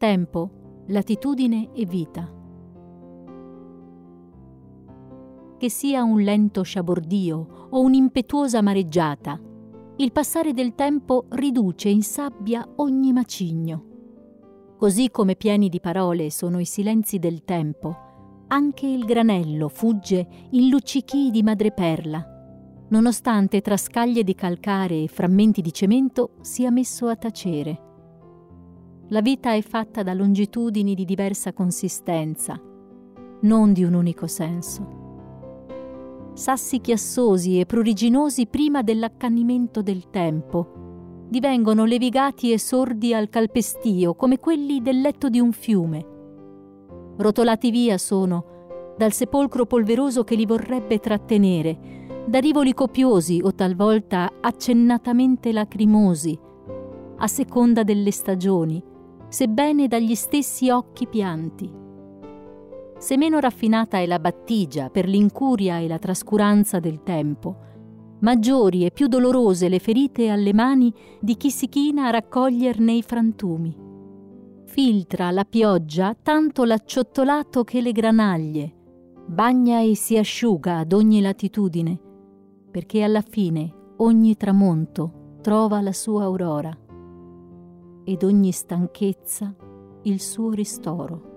tempo, latitudine e vita. Che sia un lento sciabordio o un'impetuosa mareggiata, il passare del tempo riduce in sabbia ogni macigno. Così come pieni di parole sono i silenzi del tempo, anche il granello fugge in luccichii di madreperla, nonostante tra scaglie di calcare e frammenti di cemento sia messo a tacere. La vita è fatta da longitudini di diversa consistenza, non di un unico senso. Sassi chiassosi e pruriginosi prima dell'accanimento del tempo divengono levigati e sordi al calpestio come quelli del letto di un fiume. Rotolati via sono dal sepolcro polveroso che li vorrebbe trattenere, da rivoli copiosi o talvolta accennatamente lacrimosi, a seconda delle stagioni, sebbene dagli stessi occhi pianti. Se meno raffinata è la battigia per l'incuria e la trascuranza del tempo, maggiori e più dolorose le ferite alle mani di chi si china a raccoglierne i frantumi. Filtra la pioggia tanto l'acciottolato che le granaglie, bagna e si asciuga ad ogni latitudine, perché alla fine ogni tramonto trova la sua aurora ed ogni stanchezza il suo ristoro.